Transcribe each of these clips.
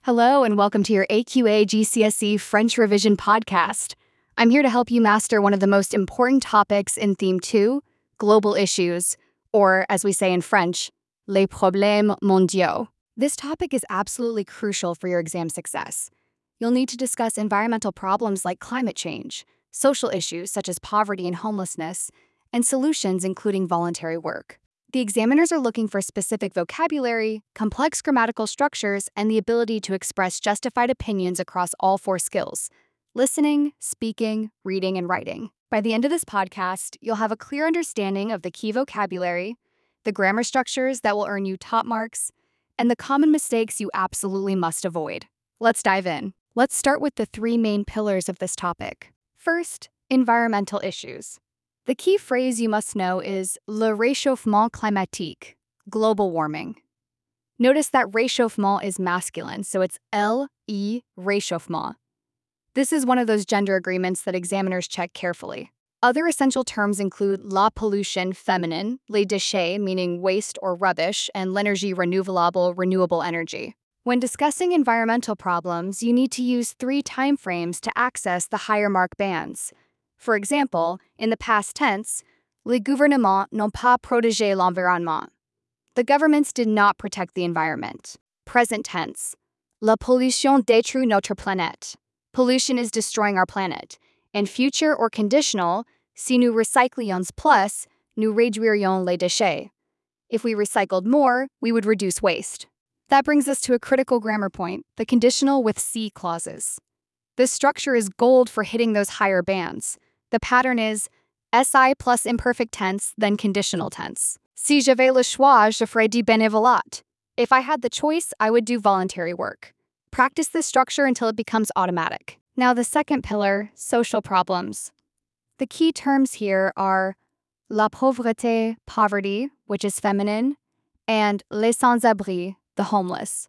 Hello, and welcome to your AQA GCSE French Revision podcast. I'm here to help you master one of the most important topics in Theme 2, global issues, or as we say in French, les problèmes mondiaux. This topic is absolutely crucial for your exam success. You'll need to discuss environmental problems like climate change, social issues such as poverty and homelessness, and solutions including voluntary work. The examiners are looking for specific vocabulary, complex grammatical structures, and the ability to express justified opinions across all four skills: listening, speaking, reading, and writing. By the end of this podcast, you'll have a clear understanding of the key vocabulary, the grammar structures that will earn you top marks, and the common mistakes you absolutely must avoid. Let's dive in. Let's start with the three main pillars of this topic. First, environmental issues. The key phrase you must know is le réchauffement climatique, global warming. Notice that réchauffement is masculine, so it's L-E réchauffement. This is one of those gender agreements that examiners check carefully. Other essential terms include la pollution feminine, les déchets meaning waste or rubbish, and l'énergie renouvelable, renewable energy. When discussing environmental problems, you need to use three timeframes to access the higher mark bands. For example, in the past tense, les gouvernements n'ont pas protégé l'environnement. The governments did not protect the environment. Present tense, la pollution détruit notre planète. Pollution is destroying our planet. And future or conditional, si nous recyclions plus, nous réduirions les déchets. If we recycled more, we would reduce waste. That brings us to a critical grammar point, the conditional with si clauses. This structure is gold for hitting those higher bands. The pattern is SI plus imperfect tense, then conditional tense. Si j'avais le choix, je ferais du bénévolat. If I had the choice, I would do voluntary work. Practice this structure until it becomes automatic. Now the second pillar, social problems. The key terms here are la pauvreté, poverty, which is feminine, and les sans-abri, the homeless.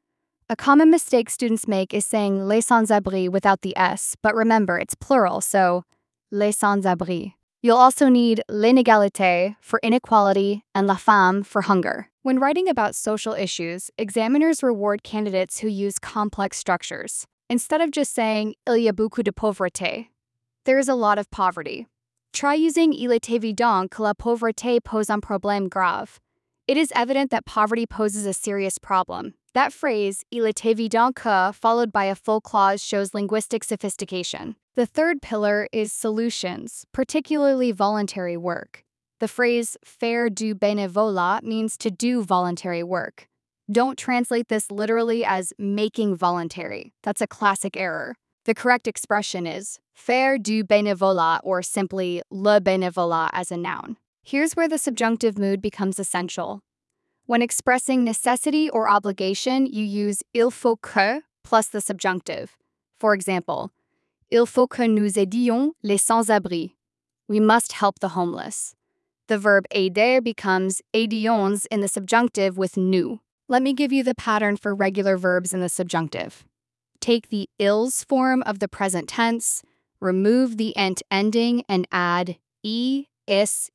A common mistake students make is saying les sans-abri without the S, but remember, it's plural, so les sans-abri. You'll also need l'inégalité for inequality and la faim for hunger. When writing about social issues, examiners reward candidates who use complex structures. Instead of just saying il y a beaucoup de pauvreté, there is a lot of poverty. Try using il est évident que la pauvreté pose un problème grave. It is evident that poverty poses a serious problem. That phrase, il est évident que, followed by a full clause, shows linguistic sophistication. The third pillar is solutions, particularly voluntary work. The phrase faire du bénévolat means to do voluntary work. Don't translate this literally as making voluntary. That's a classic error. The correct expression is faire du bénévolat, or simply le bénévolat as a noun. Here's where the subjunctive mood becomes essential. When expressing necessity or obligation, you use il faut que plus the subjunctive. For example, il faut que nous aidions les sans-abri. We must help the homeless. The verb aider becomes aidions in the subjunctive with nous. Let me give you the pattern for regular verbs in the subjunctive. Take the ils form of the present tense, remove the ent ending, and add e, is,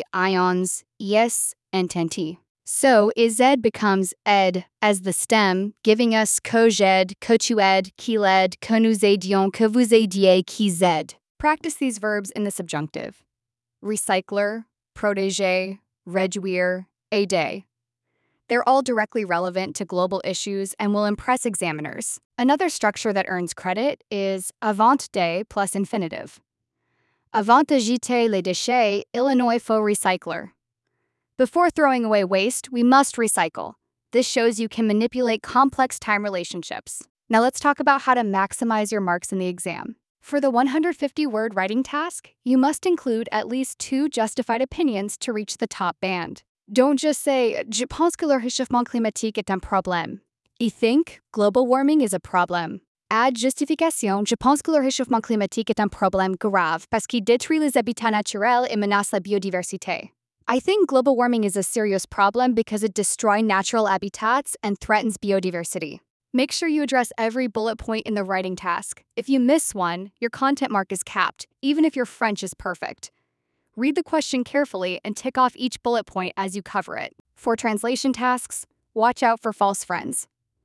ions, es, and ent. So, ized becomes ed as the stem, giving us que j'aide, que tu aides, qu'il aide, que nous aidions, que vous aidiez, qu'ils aident. Practice these verbs in the subjunctive. Recycler, protéger, réduire, aider. They're all directly relevant to global issues and will impress examiners. Another structure that earns credit is avant de plus infinitive. Avant de jeter les déchets, il faut recycler. Before throwing away waste, we must recycle. This shows you can manipulate complex time relationships. Now let's talk about how to maximize your marks in the exam. For the 150-word writing task, you must include at least 2 justified opinions to reach the top band. Don't just say, je pense que le réchauffement climatique est un problème. I think global warming is a problem. Add justification, je pense que le réchauffement climatique est un problème grave parce qu'il détruit les habitats naturels et menace la biodiversité. I think global warming is a serious problem because it destroys natural habitats and threatens biodiversity. Make sure you address every bullet point in the writing task. If you miss one, your content mark is capped, even if your French is perfect. Read the question carefully and tick off each bullet point as you cover it. For translation tasks, watch out for false friends.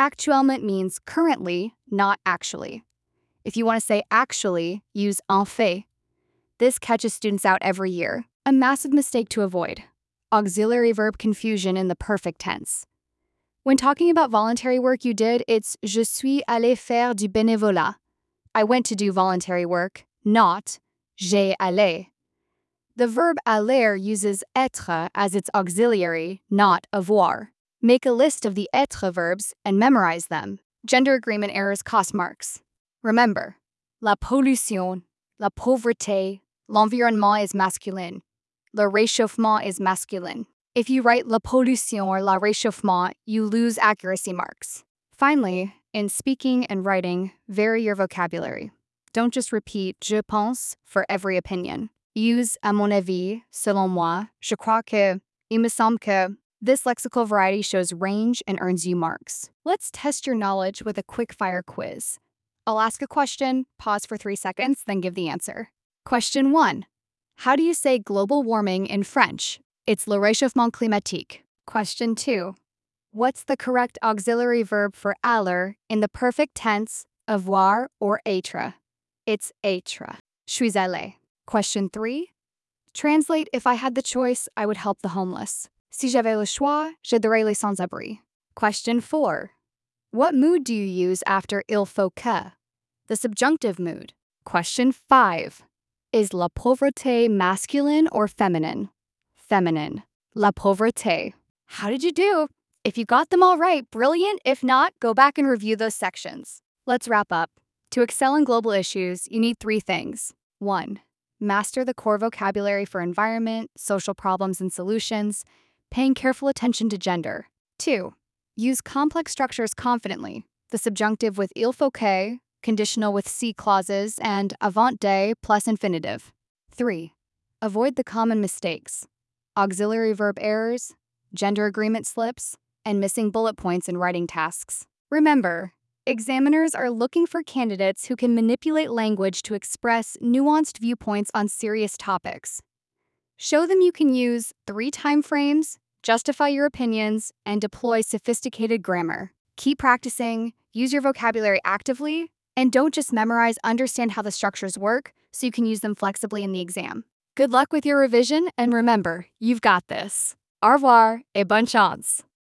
Actuellement means currently, not actually. If you want to say actually, use en fait. This catches students out every year. A massive mistake to avoid: auxiliary verb confusion in the perfect tense. When talking about voluntary work you did, it's je suis allé faire du bénévolat. I went to do voluntary work, not j'ai allé. The verb aller uses être as its auxiliary, not avoir. Make a list of the être verbs and memorize them. Gender agreement errors cost marks. Remember, la pollution, la pauvreté, l'environnement is masculine. Le réchauffement is masculine. If you write la pollution or la réchauffement, you lose accuracy marks. Finally, in speaking and writing, vary your vocabulary. Don't just repeat je pense for every opinion. Use à mon avis, selon moi, je crois que, il me semble que. This lexical variety shows range and earns you marks. Let's test your knowledge with a quick-fire quiz. I'll ask a question, pause for 3 seconds, then give the answer. Question 1. How do you say global warming in French? It's le réchauffement climatique. Question 2. What's the correct auxiliary verb for aller in the perfect tense, avoir or être? It's être. Je suis allé. Question 3. Translate: if I had the choice, I would help the homeless. Si j'avais le choix, j'aiderais les sans-abri. Question 4. What mood do you use after il faut que? The subjunctive mood. Question 5. Is la pauvreté masculine or feminine? Feminine. La pauvreté. How did you do? If you got them all right, brilliant. If not, go back and review those sections. Let's wrap up. To excel in global issues, you need 3 things. 1. Master the core vocabulary for environment, social problems and solutions, paying careful attention to gender. 2. Use complex structures confidently, the subjunctive with il faut que, conditional with si clauses, and avant de plus infinitive. 3. Avoid the common mistakes: auxiliary verb errors, gender agreement slips, and missing bullet points in writing tasks. Remember, examiners are looking for candidates who can manipulate language to express nuanced viewpoints on serious topics. Show them you can use 3 time frames, justify your opinions, and deploy sophisticated grammar. Keep practicing, use your vocabulary actively, and don't just memorize, understand how the structures work so you can use them flexibly in the exam. Good luck with your revision, and remember, you've got this. Au revoir et bonne chance.